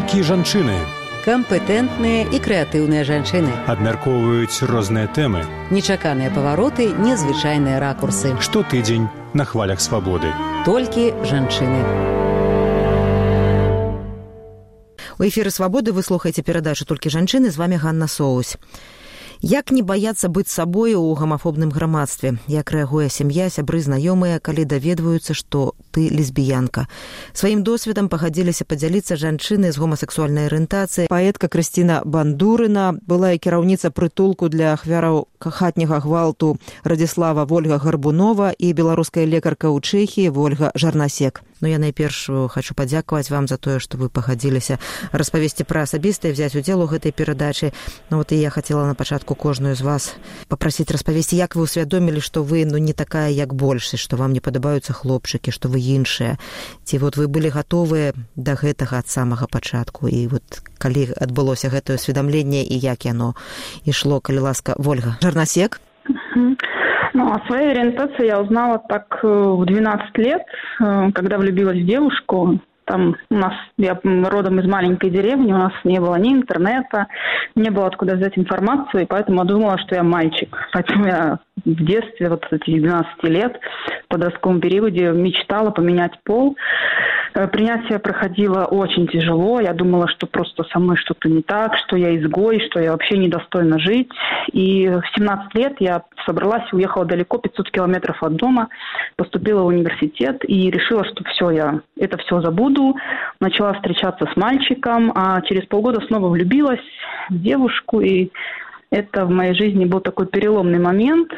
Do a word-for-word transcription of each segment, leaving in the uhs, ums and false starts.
Толькі жанчыны. Кампетэнтныя і крэатыўныя жанчыны. Абмяркоўваюць розныя тэмы. Нечаканыя павароты, незвычайныя ракурсы. Штотыдзень на хвалях свабоды. Толькі жанчыны. У эфіры «Свабоды» вы слухаеце перадачу «Толькі жанчыны». З вами Ганна Соусь. Як не баяцца быць сабою ў гамафобным грамадстве? Як рэагуе сям'я, сябры, знаёмыя, калі даведваюцца, што ты лесбіянка? Сваім досведам пагадзіліся падзяліцца жанчыны з гомасексуальнай арыентацыі. Паэтка Крысціна Бандурына, была і кіраўніца прытулку для ахвяраў хатняга гвалту Радзіслава Вольга Гарбунова і беларуская лекарка ў Чэхіі Вольга Жарнасек. Ну, я найперш хочу падзякаваць вам за тое, што вы пагадзіліся распавесці пра асабістае, взяць удзел у гэтай перадачы. Ну, вот і я хацела на пачатку кожную з вас папрасіць распавесці, як вы ўсвядомілі, што вы ну, не такая, як большасць, што вам не падабаюцца хлопчыкі, што вы іншыя. Ці вот вы былі гатовыя да гэтага ад самага пачатку? І вот калі адбылося гэтае ўсведамленне і як яно ішло, калі ласка, Вольга Жарнасек? Ну, о своей ориентации я узнала так в двенадцать лет, когда влюбилась в девушку. Там у нас, я родом из маленькой деревни, у нас не было ни интернета, не было откуда взять информацию, и поэтому я думала, что я мальчик. Поэтому я в детстве, вот с этих двенадцати лет, в подростковом периоде мечтала поменять пол. Принятие проходило очень тяжело. Я думала, что просто со мной что-то не так, что я изгой, что я вообще недостойна жить. И в семнадцать лет я собралась и уехала далеко, пятьсот километров от дома, поступила в университет и решила, что все, я это все забуду. Начала встречаться с мальчиком, а через полгода снова влюбилась в девушку. И это в моей жизни был такой переломный момент.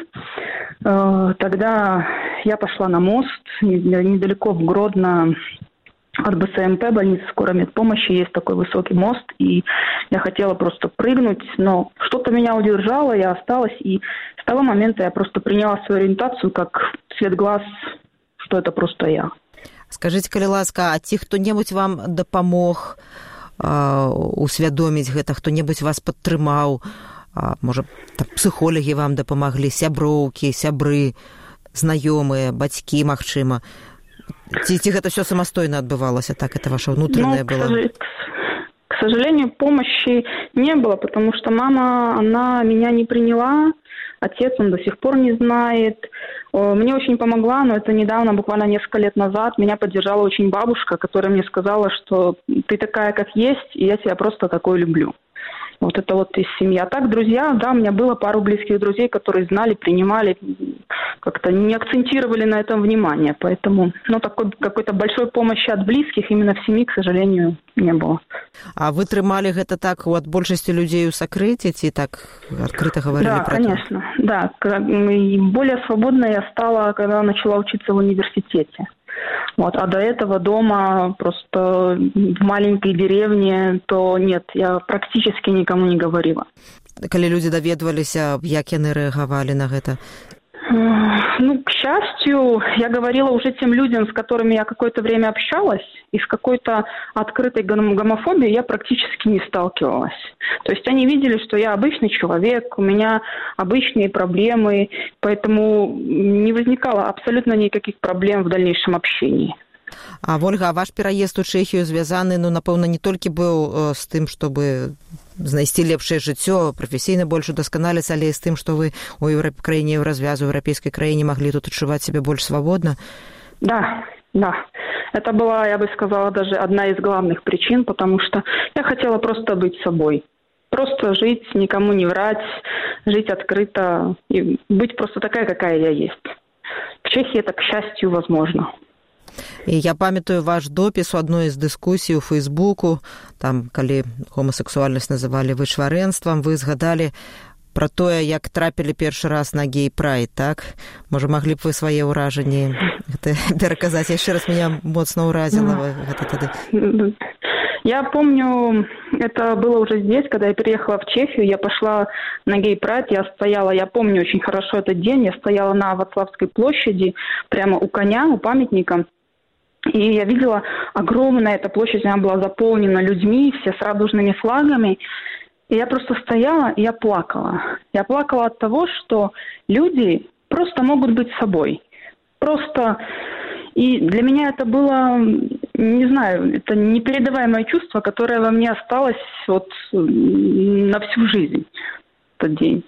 Тогда я пошла на мост недалеко в Гродно. От Бэ Цэ Эм Пэ, больницы скорой медпомощи, есть такой высокий мост, и я хотела просто прыгнуть, но что-то меня удержало, я осталась, и с того момента я просто приняла свою ориентацию как цвет глаз, что это просто я. Скажите, калі ласка, а ці хто-небудзь вам дапамог а, усвядоміць гэта, хто-небудзь вас падтрымаў, а, можа, псіхолагі вам дапамаглі, сяброўкі, сябры, знаёмыя, бацькі, магчыма? Ці, ці гэта все самастойна адбывалася, так, это ваша внутренняя ну, была? К сожалению, помощи не было, потому что мама, она меня не приняла, отец, он до сих пор не знает. Мне очень помогла, но это недавно, буквально несколько лет назад, меня поддержала очень бабушка, которая мне сказала, что ты такая, как есть, и я тебя просто такой люблю. Вот это вот из семьи. А так, друзья, да, у меня было пару близких друзей, которые знали, принимали, как-то не акцентировали на этом внимание. Поэтому, ну, такой какой-то большой помощи от близких именно в семье, к сожалению, не было. А вы трымали гэта так от большасці людзей у сакрэце, ці так открыто говорили да, про это? Да, конечно, да. Более свободной я стала, когда начала учиться в университете. Вот, а до этого дома, просто в маленькой деревне, то нет, я практически никому не говорила. Калі людзі даведваліся, як яны рэагавалі на гэта? Ну, к счастью, я говорила уже тем людям, с которыми я какое-то время общалась, и с какой-то открытой гомофобией я практически не сталкивалась. То есть они видели, что я обычный человек, у меня обычные проблемы, поэтому не возникало абсолютно никаких проблем в дальнейшем общении. А, Вольга, а ваш пераезд у Чэхію звязаны, ну, напэўна, не толькі быў з тым, чтобы знайсці лепшае жыццё, прафесійна больш удасканаліцца, але і з тым, што вы у Еўроп... краіне Еўразвязу, у еўрапейскай краіне маглі тут адчуваць сябе больш свабодна? Да, да. Это была, я бы сказала, даже одна из главных причин, потому что я хотела просто быть собой. Просто жить, никому не врать, жить открыто и быть просто такая, какая я есть. В Чехии это, к счастью, возможно. І я памятаю ваш допіс у адной з дыскусій у Фейсбуку, там, калі гомасексуальнасць называлі вычварэнствам, вы згадалі пра тое, як трапілі першы раз на гей-прайд, так? Можа, маглі б вы свае ўражанні пераказаць? Яшчэ раз меня моцна ўразіла гэта тады. Я помню, это было уже здесь, когда я переехала в Чехию, я пошла на гей-прайд, я стояла, я помню очень хорошо этот день, я стояла на Вацлавской площади, прямо у коня, у памятника. И я видела огромная эта площадь, она была заполнена людьми, все с радужными флагами. И я просто стояла, и я плакала. Я плакала от того, что люди просто могут быть собой. Просто И для меня это было, не знаю, это непередаваемое чувство, которое во мне осталось вот на всю жизнь в тот день.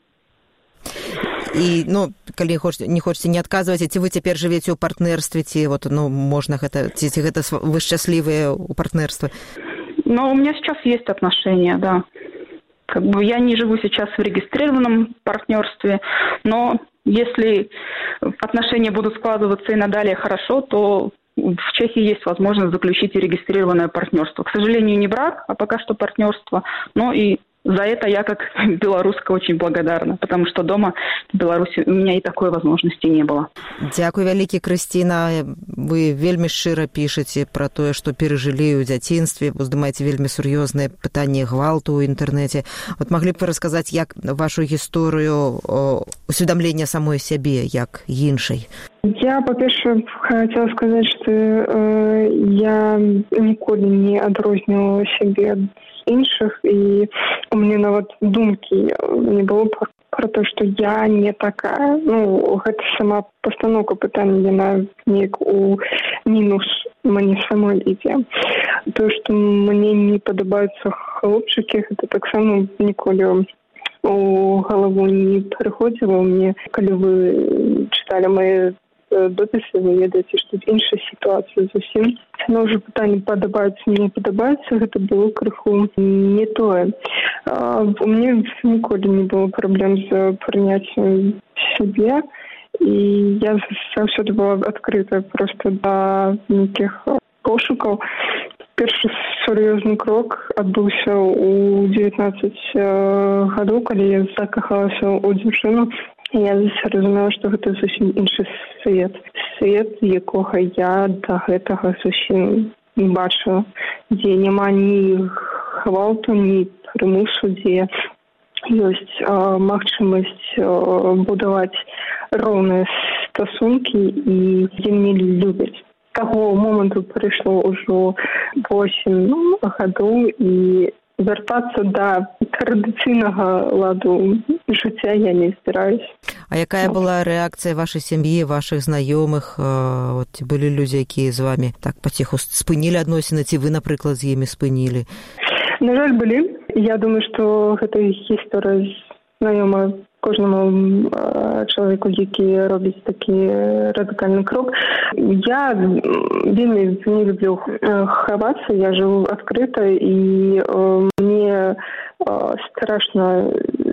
І, ну, калі хочете, не хочаце не адказваць, ці вы цяпер жывеце ў партнерстве, ці вот, ну, можна гэта, ці, ці гэта вы шчаслівыя ў партнерстве? Но у меня сейчас есть отношения, да. Как бы я не живу сейчас в регистрированном партнерстве, но если отношения будут складываться и надалее хорошо, то в Чехии есть возможность заключить и регистрированное партнерство. К сожалению, не брак, а пока что партнерство, но и за это я, как белоруска, очень благодарна, потому что дома в Беларуси у меня и такой возможности не было. Дзякуй вялікі, Крысціна. Вы вельмі шчыра пішаце пра тое, што перажылі ў дзяцінстве, уздымаеце вельмі сур'ёзныя пытанні гвалту ў інтэрнэце. Вот маглі б вы расказаць, як вашу гісторыю усведамлення самой сябе, як іншай? Я, па-першае, хацела сказаць, што э, я ніколі не адрознівала сябе ад іншых, і у мяне нават думкі не было пра, пра то, што я не такая. Ну, гэта сама пастаноўка пытання, яна неяк у мінус мне самой ідзе. То, што мне не падабаюцца хлопчыкі, гэта таксама ніколі у галаву не прыходзіла. Мне, калі вы чыталі мае дописы, вы ведаеце, што іншая сітуацыя зусім. Но ўжо пытанне падабаецца, не падабаецца, гэта было крыху не тое. У мяне ніколі не было праблем з прыняццем сябе, і я заўсёды была адкрыта проста да нейкіх пошукаў. Першы сур'ёзны крок адбыўся ў дзевятнаццаць гадоў, калі я закахалася ў дзяўчыну. Я зразумела, што гэта зусім іншы свет. Свет, якога я да гэтага зусім не бачыла, дзе няма ні гвалту, ні прымусу, дзе ёсць а, магчымасць а, будаваць роўныя стасункі і дзе мне любяць. Таго моманту прыйшло ўжо восем ну, гадоў, і вяртацца да традыцыйнага ладу жыцця я не збіраюсь. А якая была рэакцыя вашай сям'і, вашых знаёмых? Вот, ці былі людзі, якія з вамі так паціху спынілі адносіны, ці вы, напрыклад, з імі спынілі? На жаль, былі. Я думаю, што гэта гісторыя знаёма кожнаму чалавеку, які робіць такі радыкальны крок. Я вельмі не люблю хавацца, я жыву адкрыта, і мне страшна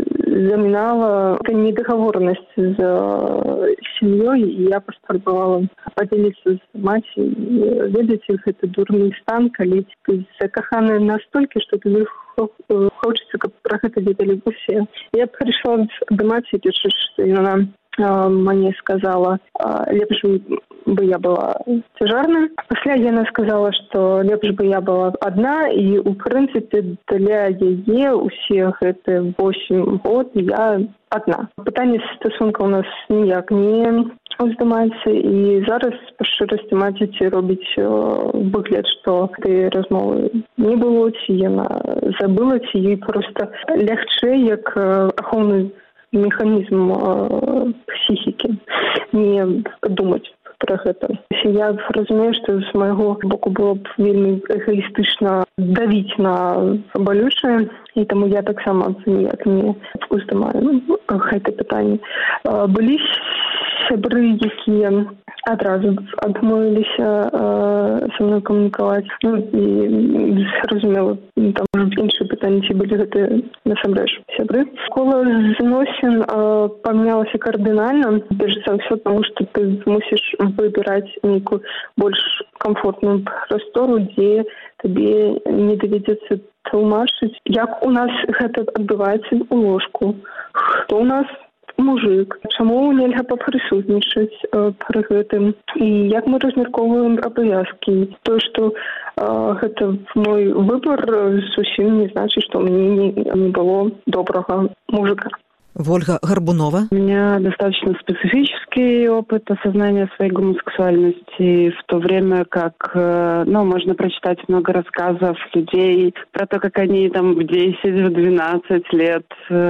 замінала недагаворанасць з сям'ёй, і я паспрабавала падзяліцца з маці. Ведаеце, гэта дурны стан, калі ты закаханая настолькі, што ты хочацца, каб пра гэта ведалі усе. Я прыйшла да маці, пішу, што яна мне сказала, лепш бы я была цяжарная. Пасля яна сказала, што лепш бы я была адна, і ў прынцыпе для яе усе гэтыя восем год я адна. Пытанне стасунка ў нас ніяк не уздымаецца, і зараз па шчырасці маці робіць выгляд, што гэтай размовы не было, ці яна забыла, ці ёй проста лягчэй, як ахоўны механізм э, псіхікі, не думаць пра гэта. Я разумею, што з майго боку было б вельмі эгоістычна давіць на балючае, і таму я таксама ніяк не уздымаю ну, гэта пытанне. Э, былі сябры, якія адразу адмовіліся э, са мной камунікаваць. Ну, і зразумела, там іншыя пытанні, ці былі гэта насамрэч сябры. Кола зносін э, памянялася кардынальна, перш за ўсё, таму што ты мусіш выбіраць нейкую больш камфортную прастору, дзе табе не давядзецца тлумачыць, як у нас гэта адбываецца ў ложку, хто ў нас мужик, чаму нельга папрысутнічаць э, пры гэтым, і як мы размяркоўваем абавязкі. Тое, што э, гэта мой выбар, зусім не значыць, што мне не, не было добрага мужика. Ольга Горбунова. У меня достаточно специфический опыт осознания своей гомосексуальности, в то время как, ну, можно прочитать много рассказов людей про то, как они там в десять-двенадцать лет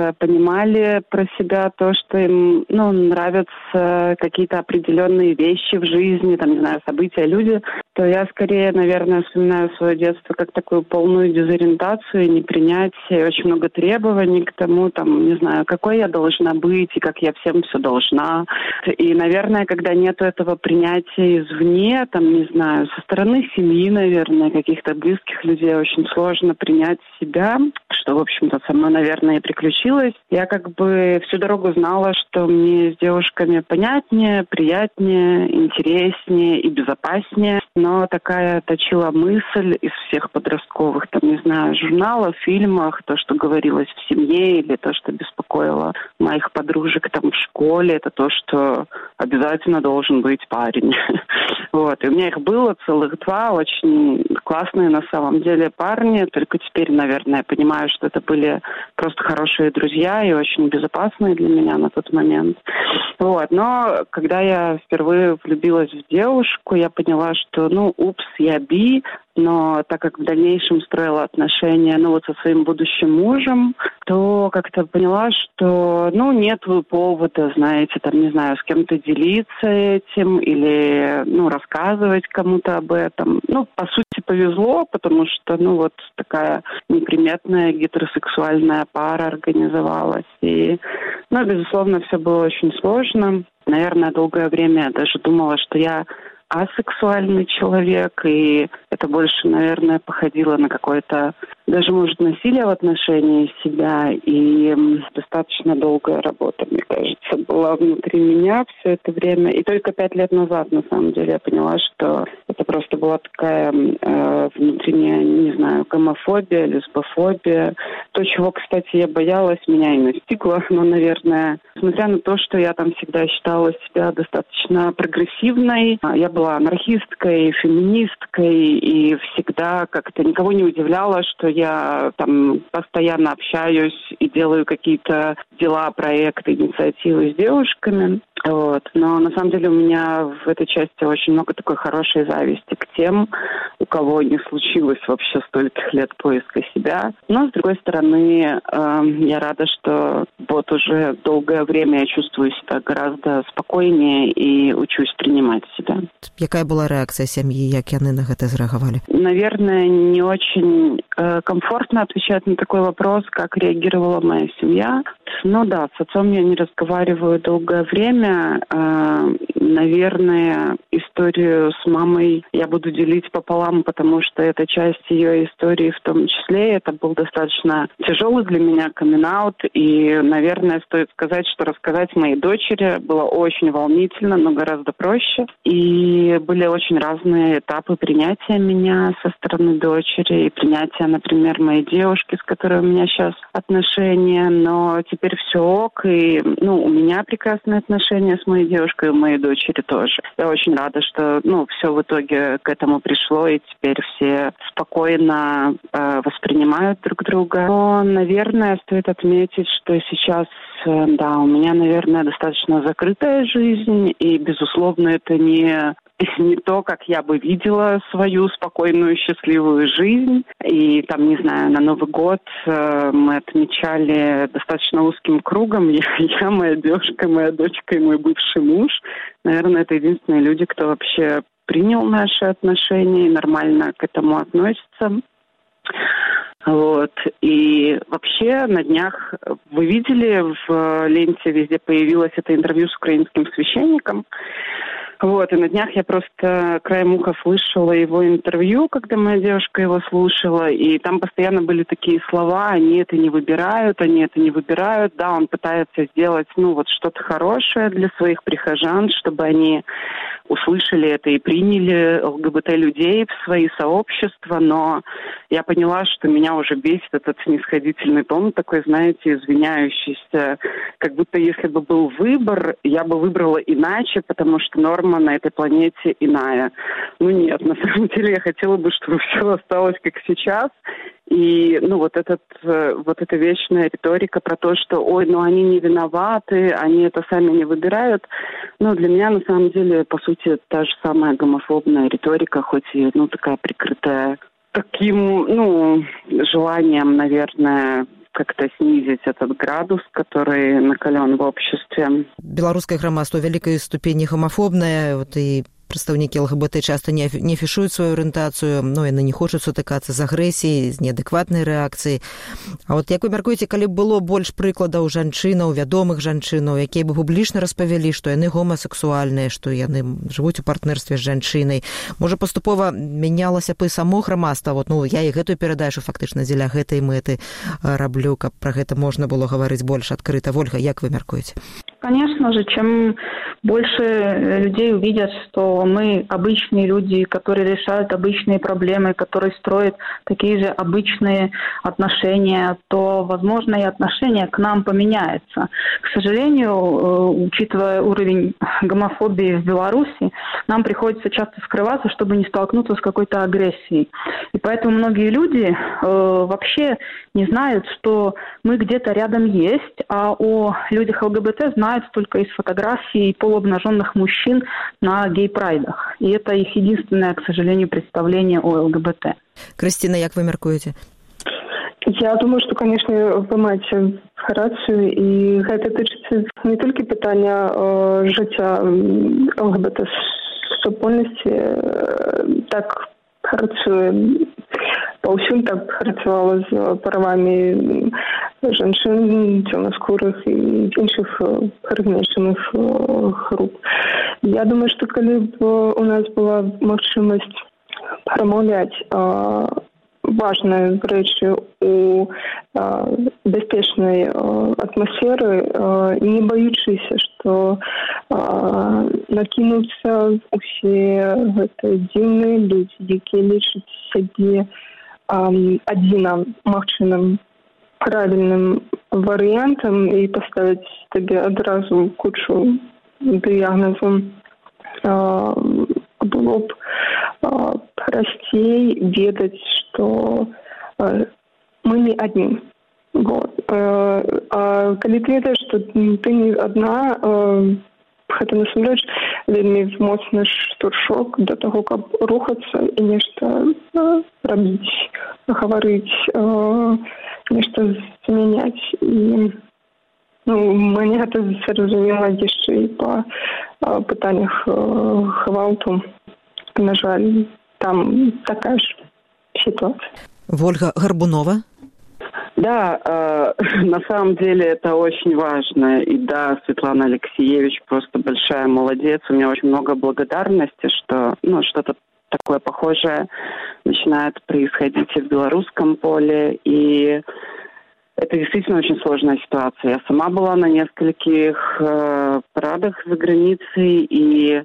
понимали про себя то, что им, ну, нравятся какие-то определенные вещи в жизни, там, не знаю, события, люди, то я скорее, наверное, вспоминаю свое детство как такую полную дезориентацию, непринятие, очень много требований к тому, там, не знаю, какой я должна быть и как я всем все должна. И, наверное, когда нету этого принятия извне, там, не знаю, со стороны семьи, наверное, каких-то близких людей очень сложно принять себя, что, в общем-то, со мной, наверное, и приключилось. Я как бы всю дорогу знала, что мне с девушками понятнее, приятнее, интереснее и безопаснее, но такая точила мысль из всех подростковых, там, не знаю, журналов, фильмах, то, что говорилось в семье или то, что беспокоило моих подружек там в школе, это то, что обязательно должен быть парень. Вот. И у меня их было целых два, очень классные на самом деле парни, только теперь, наверное, я понимаю, что это были просто хорошие друзья и очень безопасные для меня на тот момент. Вот. Но когда я впервые влюбилась в девушку, я поняла, что, ну, упс, я би, но так как в дальнейшем строила отношения, ну, вот со своим будущим мужем, то как-то поняла, что, ну, нет повода, знаете, там, не знаю, с кем-то делиться этим или, ну, рассказывать кому-то об этом. Ну, по сути, повезло, потому что, ну, вот такая неприметная гетеросексуальная пара организовалась. И, ну, безусловно, все было очень сложно. Наверное, долгое время я даже думала, что я асексуальный человек, и это больше, наверное, походило на какое-то, даже, может, насилие в отношении себя, и достаточно долгая работа, мне кажется, была внутри меня все это время. И только пять лет назад, на самом деле, я поняла, что это просто была такая э, внутренняя, не знаю, гомофобия, лесбофобия. То, чего, кстати, я боялась, меня и настигло, но, наверное, несмотря на то, что я там всегда считала себя достаточно прогрессивной, я была анархисткой, феминисткой, и всегда как-то никого не удивляло, что я там постоянно общаюсь и делаю какие-то дела, проекты, инициативы с девушками. Вот. Но на самом деле у меня в этой части очень много такой хорошей зависти к тем, у кого не случилось вообще стольких лет поиска себя. Но, с другой стороны, э, я рада, что вот уже долгое время я чувствую себя гораздо спокойнее и учусь принимать себя. Какая была реакция семьи, как яны на это зреагировали? Наверное, не очень э, комфортно отвечать на такой вопрос, как реагировала моя семья. Ну да, с отцом я не разговариваю долгое время. Э, наверное, историю с мамой я буду делить пополам, потому что это часть ее истории в том числе. Это был достаточно тяжелый для меня камин-аут. И, наверное, стоит сказать, что рассказать моей дочери было очень волнительно, но гораздо проще. И были очень разные этапы принятия меня со стороны дочери и принятия, например, моей девушки, с которой у меня сейчас отношения. Но теперь все ок, и, ну, у меня прекрасные отношения с моей девушкой, и у моей дочери тоже. Я очень рада, что, ну, все в итоге к этому пришло, и теперь все спокойно э, воспринимают друг друга. Но, наверное, стоит отметить, что сейчас, э, да, у меня, наверное, достаточно закрытая жизнь, и, безусловно, это не не то, как я бы видела свою спокойную, счастливую жизнь. И там, не знаю, на Новый год э, мы отмечали достаточно узким кругом. Я, я, моя девушка, моя дочка и мой бывший муж. Наверное, это единственные люди, кто вообще принял наши отношения и нормально к этому относится. Вот. И вообще на днях вы видели, в ленте везде появилось это интервью с украинским священником. Вот, и на днях я просто краем уха слышала его интервью, когда моя девушка его слушала, и там постоянно были такие слова: они это не выбирают, они это не выбирают. Да, он пытается сделать, ну, вот что-то хорошее для своих прихожан, чтобы они услышали это и приняли ЛГБТ-людей в свои сообщества, но я поняла, что меня уже бесит этот снисходительный тон, такой, знаете, извиняющийся, как будто если бы был выбор, я бы выбрала иначе, потому что норма на этой планете иная. Ну нет, на самом деле я хотела бы, чтобы все осталось как сейчас, И, ну, вот, этот, вот эта вечная риторика про то, что, ой, ну, они не виноваты, они это сами не выбирают, ну, для меня, на самом деле, по сути, та же самая гомофобная риторика, хоть и, ну, такая прикрытая таким, ну, желанием, наверное, как-то снизить этот градус, который накален в обществе. Беларускае грамадства ў вялікай ступені гомафобнае, вот і прадстаўнікі ЛГБТ часта не, не афішуюць сваю арыентацыю, но яны не хочуць сутыкацца з агрэсіяй, з неадэкватнай рэакцыяй. А вот як вы мяркуеце, калі б было больш прыкладаў жанчынаў, вядомых жанчынаў, якія бы публічна распавялі, што яны гомасексуальныя, што яны жывуць у партнерстве з жанчынай, можа паступова мянялася б і само грамадства, вот, ну, я і гэтую перадачу фактычна дзеля гэтай мэты раблю, каб пра гэта можна было гаварыць больш адкрыта. Вольга, як вы мяркуеце? Конечно же, чем больше людей увидят, что мы обычные люди, которые решают обычные проблемы, которые строят такие же обычные отношения, то, возможно, и отношение к нам поменяется. К сожалению, учитывая уровень гомофобии в Беларуси, нам приходится часто скрываться, чтобы не столкнуться с какой-то агрессией. И поэтому многие люди э, вообще не знают, что мы где-то рядом есть, а о людях ЛГБТ знают только из фотографий полуобнаженных мужчин на гей-прайдах. И это их единственное, к сожалению, представление о ЛГБТ. Кристина, як вы мяркуеце? Я думаю, што, канешне, вы маеце рацыю, і гэта тычыцца не толькі пытання э, жыцця ЛГБТ-супольнасці, э, так працуе паўсюль, так працавала з правамі жанчын, цёмнаскурых і іншых размешчаных груп. Я думаю, што калі б у нас была магчымасць прамаўляць э, важные рэчы у э, бяспечнай э, атмасферы, э, не баючыся, што э, накінуцца усе гэтыя дзіўныя людзі, якія лічаць сябе э, адзіным магчымым правільным варыянтам і паставіць табе адразу кучу дыягназу. Э, было б э, прасцей ведаць, што э, мы не адні. Вот. Э, а калі ты ведаеш, што ты не адна, э, гэта насамрэч вельмі моцны штуршок да таго, каб рухацца і нешта э, рабіць, гаварыць, э, нешта змяняць. І ну, мне гэта зразумела яшчэ і па э, пытаннях э, гвалту. На жаль, там такая же ситуация. Вольга Горбунова. Да, э, на самом деле это очень важно. И да, Светлана Алексеевич просто большая молодец. У меня очень много благодарности, что ну, что-то такое похожее начинает происходить и в белорусском поле. И это действительно очень сложная ситуация. Я сама была на нескольких э, парадах за границей, и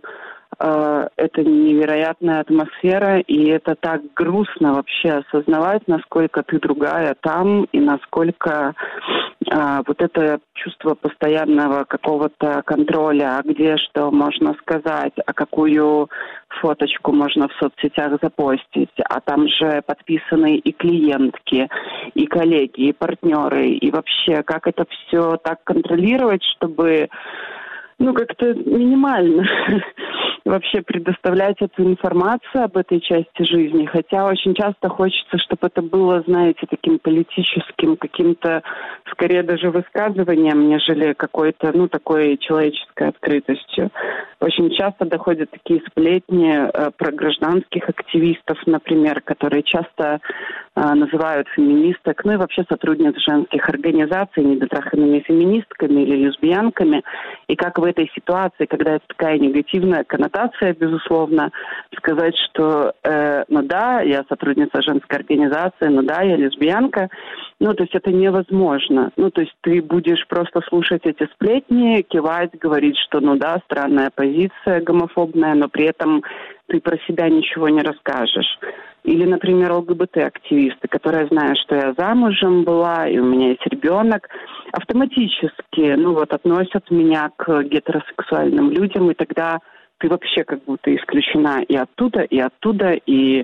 это невероятная атмосфера, и это так грустно вообще осознавать, насколько ты другая там, и насколько а, вот это чувство постоянного какого-то контроля, а где что можно сказать, а какую фоточку можно в соцсетях запостить, а там же подписаны и клиентки, и коллеги, и партнеры, и вообще как это все так контролировать, чтобы ну как-то минимально вообще предоставлять эту информацию об этой части жизни, хотя очень часто хочется, чтобы это было, знаете, таким политическим, каким-то, скорее даже высказыванием, нежели какой-то, ну, такой человеческой открытостью. Очень часто доходят такие сплетни э, про гражданских активистов, например, которые часто э, называют феминисток, ну и вообще сотрудниц женских организаций недотраханными феминистками или лесбиянками, и как в этой ситуации, когда это такая негативная коннотация, безусловно, сказать, что э, ну да, я сотрудница женской организации, ну да, я лесбиянка, ну то есть это невозможно. Ну то есть ты будешь просто слушать эти сплетни, кивать, говорить, что ну да, странная позиция гомофобная, но при этом ты про себя ничего не расскажешь. Или, например, ЛГБТ-активисты, которые знают, что я замужем была, и у меня есть ребенок, автоматически, ну вот, относят меня к гетеросексуальным людям, и тогда ты вообще как будто исключена и оттуда, и оттуда, и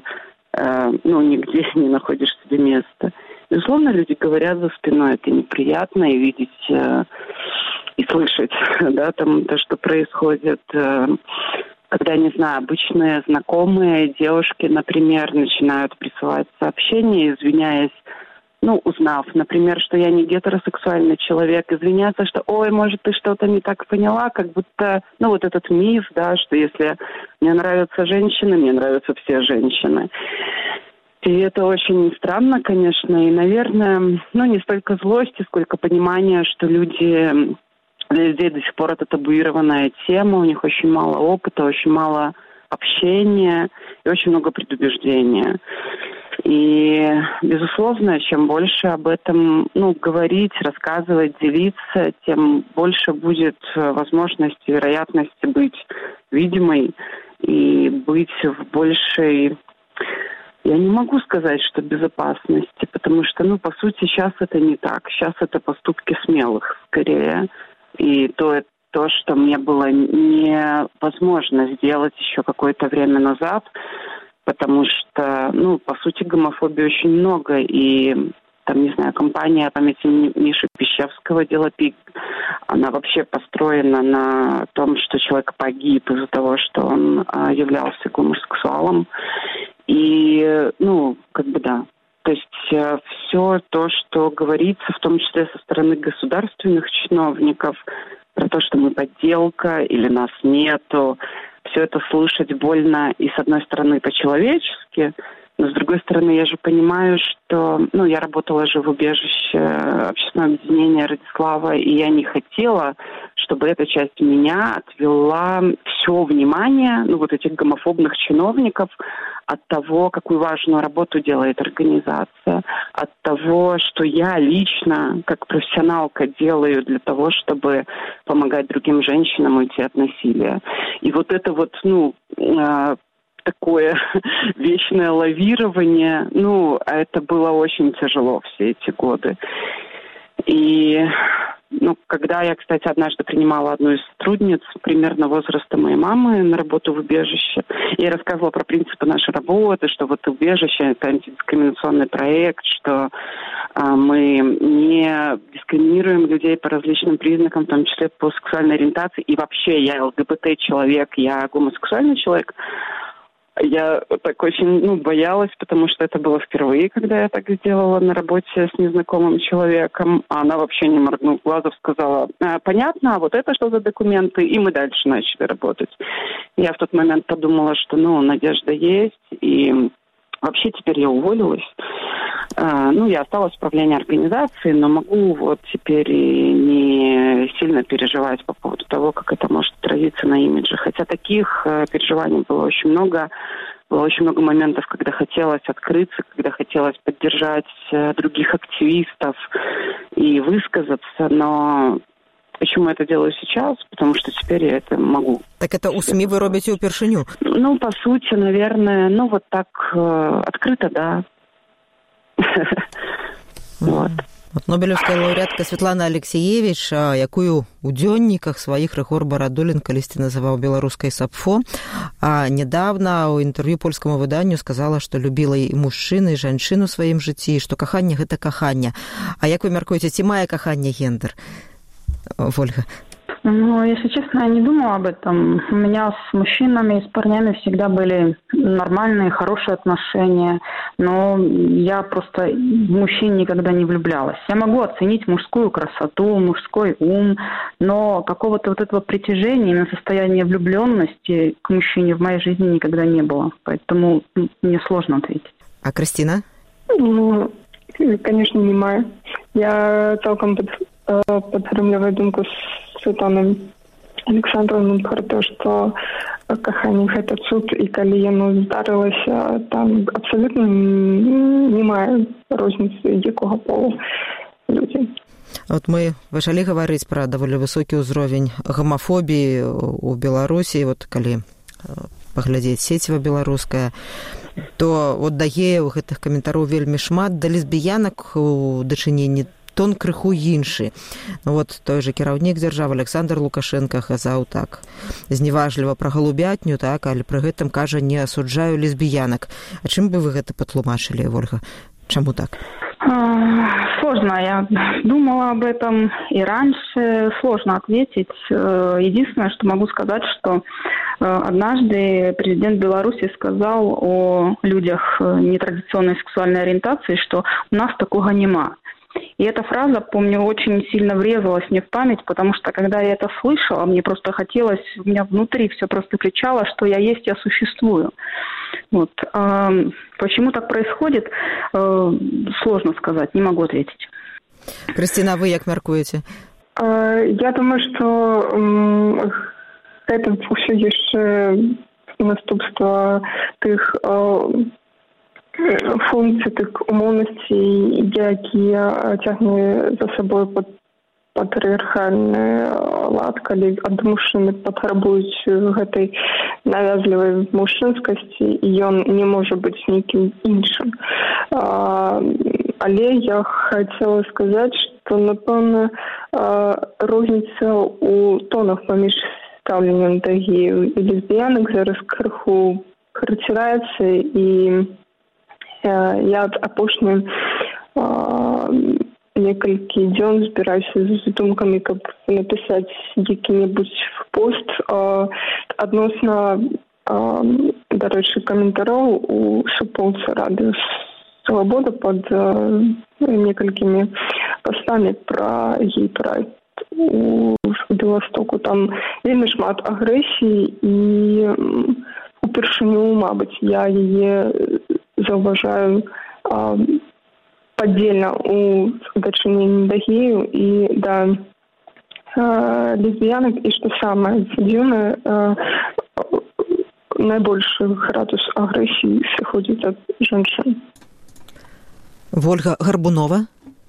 э, ну, нигде не находишь себе места. Безусловно, люди говорят за спиной, это неприятно, и видеть, э, и слышать, да, там, то, что происходит. Э, когда, не знаю, обычные знакомые девушки, например, начинают присылать сообщения, извиняясь, ну, узнав, например, что я не гетеросексуальный человек, извиняться, что, ой, может, ты что-то не так поняла, как будто, ну, вот этот миф, да, что если мне нравятся женщины, мне нравятся все женщины. И это очень странно, конечно, и, наверное, ну, не столько злости, сколько понимания, что люди, для людей до сих пор это табуированная тема, у них очень мало опыта, очень мало общения и очень много предубеждения. И, безусловно, чем больше об этом, ну, говорить, рассказывать, делиться, тем больше будет возможности, вероятности быть видимой и быть в большей... Я не могу сказать, что безопасности, потому что, ну, по сути, сейчас это не так. Сейчас это поступки смелых, скорее. И то, то что мне было невозможно сделать еще какое-то время назад, потому что, ну, по сути, гомофобии очень много. И, там, не знаю, компания памяти Миши Пищевского «Дело Пик», она вообще построена на том, что человек погиб из-за того, что он а, являлся гомосексуалом. И, ну, как бы да. То есть э, все то, что говорится, в том числе со стороны государственных чиновников, про то, что мы подделка или нас нету, все это слышать больно и, с одной стороны, по-человечески, но, с другой стороны, я же понимаю, что... Ну, я работала же в убежище общественного объединения «Радислава», и я не хотела, чтобы эта часть меня отвела все внимание, ну, вот этих гомофобных чиновников от того, какую важную работу делает организация, от того, что я лично, как профессионалка, делаю для того, чтобы помогать другим женщинам уйти от насилия. И вот это вот, ну... такое вечное лавирование, ну, это было очень тяжело все эти годы. И, ну, когда я, кстати, однажды принимала одну из сотрудниц примерно возраста моей мамы на работу в убежище, я рассказывала про принципы нашей работы, что вот убежище – это антидискриминационный проект, что а, мы не дискриминируем людей по различным признакам, в том числе по сексуальной ориентации, и вообще я ЛГБТ-человек, я гомосексуальный человек. Я так очень, ну, боялась, потому что это было впервые, когда я так сделала на работе с незнакомым человеком. А она вообще, не моргнув глазом, сказала: понятно, а вот это что за документы? И мы дальше начали работать. Я в тот момент подумала, что, ну, надежда есть, и вообще теперь я уволилась. А, ну, я осталась в управлении организации, но могу вот теперь и не сильно переживать по поводу того, как это может отразиться на имидже. Хотя таких э, переживаний было очень много. Было очень много моментов, когда хотелось открыться, когда хотелось поддержать э, других активистов и высказаться, но... Почему я это делаю сейчас? Потому что теперь я это могу. Так это у СМИ вы робите упершыню? Ну, по сути, наверное, ну, вот так э, открыто, да. Вот. Вот Нобелевская лауреатка Светлана Алексеевич, якую у дзённіках сваіх Рыгор Барадулін калісьці называў беларускай сапфо, а недавно у інтэрв'ю польскаму выданню сказала, што любіла і мужчыну, і жанчыну ў сваім жыцці, што каханне гэта каханне. А як вы мяркуеце, ці мае каханне гендер? Ольга. Ну, если честно, я не думала об этом. У меня с мужчинами и с парнями всегда были нормальные, хорошие отношения. Но я просто в мужчин никогда не влюблялась. Я могу оценить мужскую красоту, мужской ум, но какого-то вот этого притяжения, именно состояния влюбленности к мужчине в моей жизни никогда не было. Поэтому мне сложно ответить. А Кристина? Ну, конечно, не маю. Я цалкам под... падтрымліваю думку Светланы Александровны пра то, што каханне гэта цуд, і калі яно здарылася, там абсалютна не мае розніцы якога полу людзі. Вот мы пачалі гаварыць пра даволі высокі ўзровень гомафобіі ў Беларусі. Вот калі паглядзець сеціва беларуская, то вот да геяў гэтых каментароў вельмі шмат, да лесбіянак у дачыненні тон крыху іншы. Ну, вот той же кіраўнік дзяржавы Александр Лукашенко казаў так зневажліва пра галубятню, так, але пры гэтым кажа, не асуджаю лесбіянак. А чым бы вы гэта патлумачылі, Ольга? Чаму так? Сложно. Я думала об этом и раньше. Сложно ответить. Единственное, что могу сказать, что однажды президент Беларуси сказал о людях нетрадиционной сексуальной ориентации, что у нас такого нема. И эта фраза, помню, очень сильно врезалась мне в память, потому что, когда я это слышала, мне просто хотелось, у меня внутри все просто кричало, что я есть, я существую. Вот. А почему так происходит, сложно сказать, не могу ответить. Кристина, вы як мяркуеце? Я думаю, что это все яшчэ наступства тых функцій, тых умоўнасцей, якія цягне за сабой патрыархальны лад, калі ад мужчыны патрабуюць гэтай навязлівай мужчынскасці, і ён не можа быць нейкім іншым. Але я хацела сказаць, што, напэўна, розніца ў тонах паміж стаўленнем да геяў і лесбіянак зараз крыху карціраецца, і я апошнія некалькі дзён збіраюся з думкамі, каб напісаць які-небудзь пост адносна, дарэчы, каментароў у суполцы Радыё Свабода пад некалькімі пастамі пра гей-прайд у Беластоку. Там вельмі шмат агрэсіі, і упершыню, мабыць, я яе заўважаю падзельна у дачыненні да геяў і да лесбіянак, і што самае дзіўнае, найбольшы градус агрэсіі сыходзіць ад жанчын. Ольга Горбунова.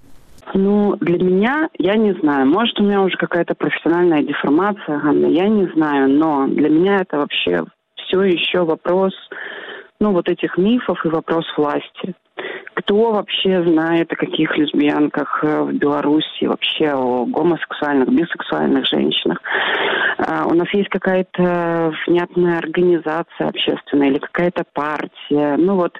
Ну, для меня, я не знаю, может, у меня уже какая-то профессиональная деформация, Ганна, я не знаю, но для меня это вообще все еще вопрос, ну, вот этих мифов и вопрос власти. Кто вообще знает о каких лесбиянках в Беларуси, вообще о гомосексуальных, бисексуальных женщинах? А, у нас есть какая-то внятная организация общественная или какая-то партия. Ну вот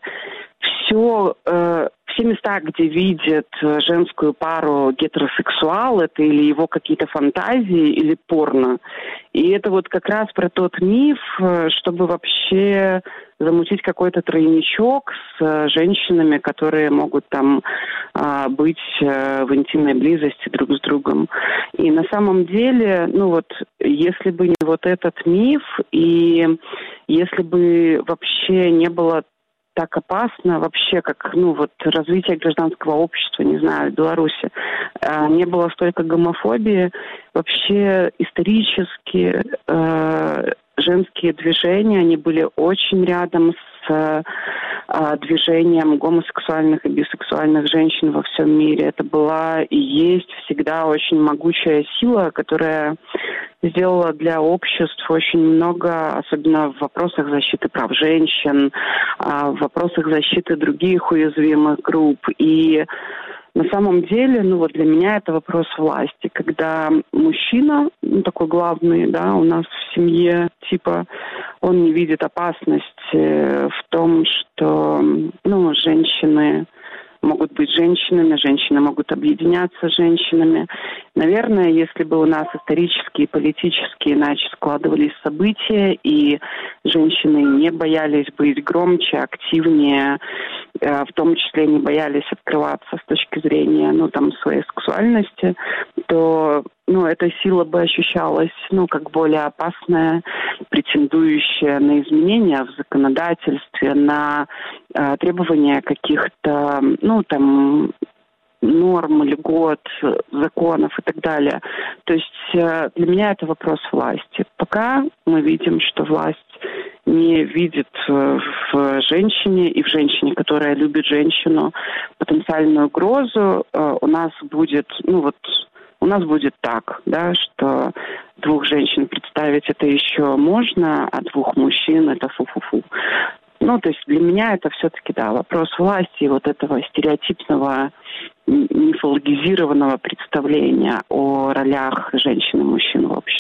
все, э, все места, где видят женскую пару гетеросексуал, это или его какие-то фантазии, или порно. И это вот как раз про тот миф, чтобы вообще замутить какой-то тройничок с женщинами, которые могут там а, быть а, в интимной близости друг с другом. И на самом деле, ну вот, если бы не вот этот миф, и если бы вообще не было так опасно вообще, как, ну, вот, развитие гражданского общества, не знаю, в Беларуси, не было столько гомофобии, вообще исторически э, женские движения, они были очень рядом с э, движением гомосексуальных и бисексуальных женщин во всем мире. Это была и есть всегда очень могучая сила, которая сделала для обществ очень много, особенно в вопросах защиты прав женщин, в вопросах защиты других уязвимых групп. И на самом деле, ну вот для меня это вопрос власти, когда мужчина, ну, такой главный, да, у нас в семье, типа, он не видит опасности в том, что, ну, женщины могут быть женщинами, женщины могут объединяться с женщинами. Наверное, если бы у нас исторически и политически иначе складывались события, и женщины не боялись быть громче, активнее, в том числе не боялись открываться с точки зрения, ну, там, своей сексуальности, то, ну, эта сила бы ощущалась, ну, как более опасная, претендующая на изменения в законодательстве, на э, требования каких-то, ну, там, норм, льгот, законов и так далее. То есть э, для меня это вопрос власти. Пока мы видим, что власть не видит в женщине и в женщине, которая любит женщину, потенциальную угрозу, э, у нас будет, ну вот, у нас будет так, да, что двух женщин представить это еще можно, а двух мужчин это фу-фу-фу. Ну, то есть для меня это все-таки, да, вопрос власти и вот этого стереотипного мифологизированного представления о ролях женщин и мужчин в обществе.